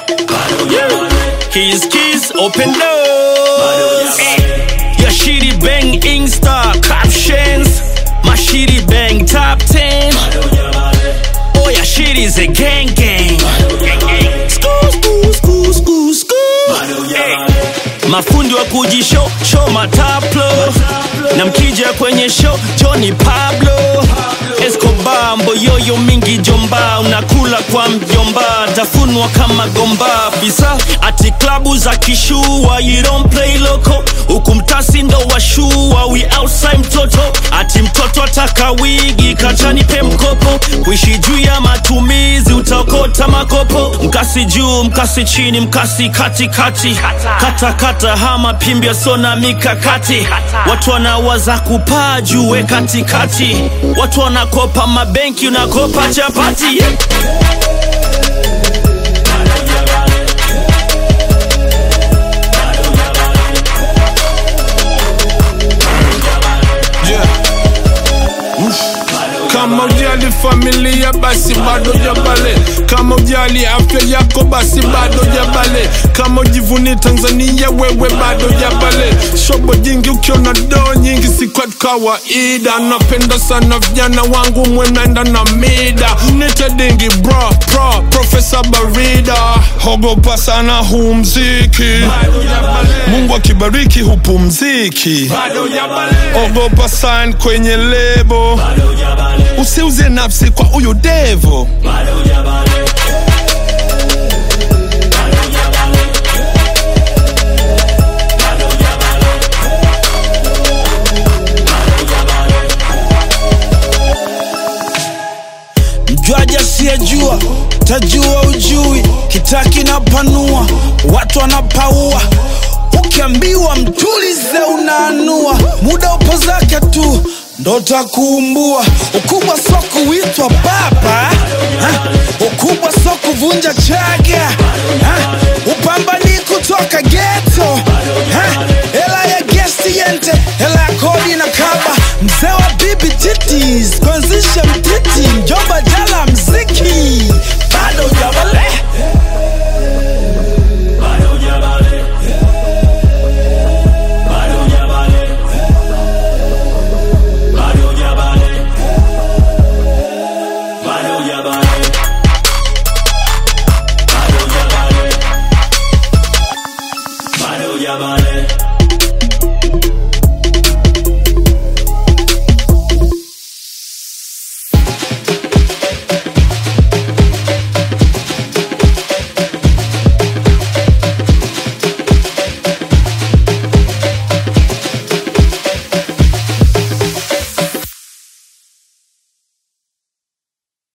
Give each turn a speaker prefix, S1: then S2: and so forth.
S1: Keys, open doors. Your shitty bang Insta captions. My shitty bang top 10. Oh, your shit is a gang. School. Mafundi wa kujishow, show mataplo. Na mkija kwenye show, Johnny Pablo Escobar, mboyoyo mingi jomba. Unakula kwa mjomba, tafunwa kama gomba. Bisa, ati klabu za kishua, you don't play loco. Ukumtasi ndo washua, we outside mtoto. Ati mtoto ataka wigi, kachani pe mkopo. Kuishi juu ya matumizi, utaokota makopo. Mkasi juu, mkasi chini, mkasi kati. Kata hama pimbia sona mikakati. Watu wanawaza kupaa juu we katikati. Watu wanakopa mabenki, unakopa chapati.
S2: Kama ujali familia basi bado jabale. Kama ujali afya yako basi bado jabale. Kama ujivuni Tanzania wewe bado jabale. Shobo jingi ukiona do nyingi si kwa kawaida. Napenda sana vijana wangu mwenenda na mida. Nite dingi bro, Professor Barida. Hogopa sana huu mziki, Mungu akibariki hupumziki. Ogopa sign kwenye lebo, usiuze nafsi kwa uyu devo.
S3: Mjuaja siyejua, tajua ujui. Kitaki na panua, watu wanapaua. Ukiambiwa mtulize unaanua. Muda upo zake tu, ndo takuumbua. Ukubwa soko uitwa baba, ukubwa soko vunja chaga. Upambani kutoka ghetto, hela ya guest yente, hela ya kodi na kaba. Mzee wa bibi titis, kuanzisha